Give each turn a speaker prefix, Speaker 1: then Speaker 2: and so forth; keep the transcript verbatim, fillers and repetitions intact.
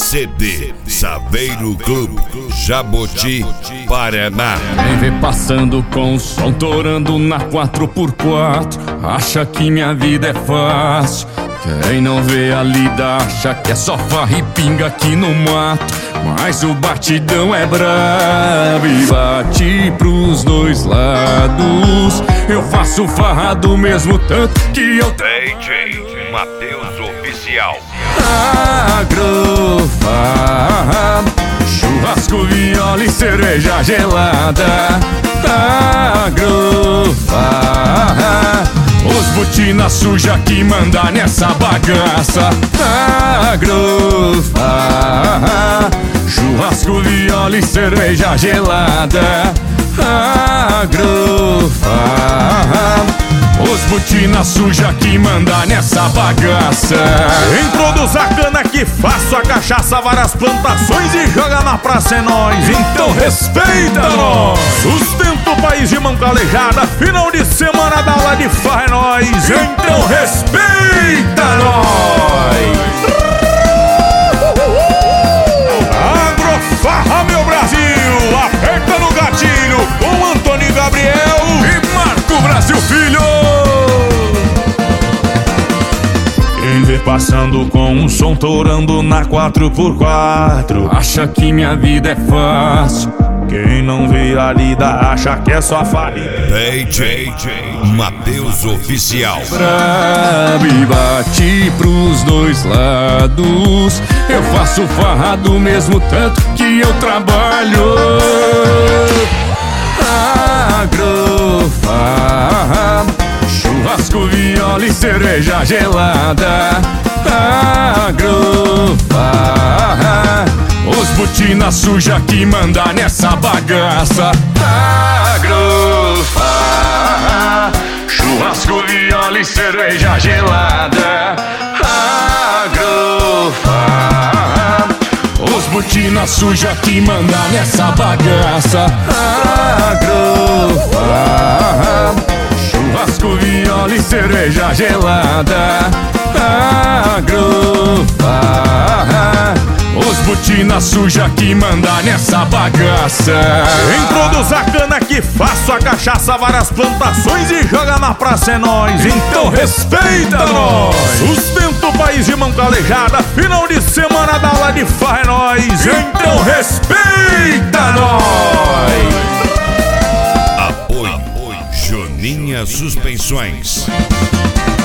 Speaker 1: C D Saveiro Clube, Jaboti, Paraná.
Speaker 2: Quem vê passando com o som torando na quatro por quatro acha que minha vida é fácil. Quem não vê a lida acha que é só farra e pinga aqui no mato. Mas o batidão é brabo e bate pros dois lados. Eu faço farra do mesmo tanto que eu
Speaker 1: D J Matheus Oficial.
Speaker 2: Agrofarra, churrasco, viola e cerveja gelada. Agrofarra, os botina suja que manda nessa bagaça. Agrofarra, churrasco, viola e cerveja gelada. Agrofarra, os botina suja que manda nessa bagaça.
Speaker 3: Introduz a cana que faço a cachaça, várias plantações e joga na praça é nós. Então respeita nós. Sustenta o país de mão calejada, final de semana da aula de farra é nós. Então respeita nós. Agrofarra, meu Brasil, aperta no gatilho com Antônio Gabriel
Speaker 2: e Marco Brasil Filho.
Speaker 3: Quem vê passando com um som torando na quatro por quatro
Speaker 2: acha que minha vida é fácil.
Speaker 3: Quem não vê a lida acha que é só farinha.
Speaker 1: D J Matheus Oficial.
Speaker 2: Brabo e bate pros dois lados. Eu faço farra do mesmo tanto que eu trabalho. Agrofarra, churrasco, viola e cerveja gelada. Agrofarra, os botina suja que manda nessa bagaça. Agrofarra, churrasco, viola e cerveja gelada. Agrofarra, os botina suja que manda nessa bagaça. Agrofarra, churrasco, viola e cerveja gelada. Agrofarra, os botina suja que manda nessa bagaça.
Speaker 3: Introduz a cana que faço a cachaça, várias plantações e joga na praça é nós. Então respeita nós. Sustenta o país de mão calejada, final de semana da aula de farra é nós. Então respeita nós.
Speaker 1: Apoio Joninha Suspensões.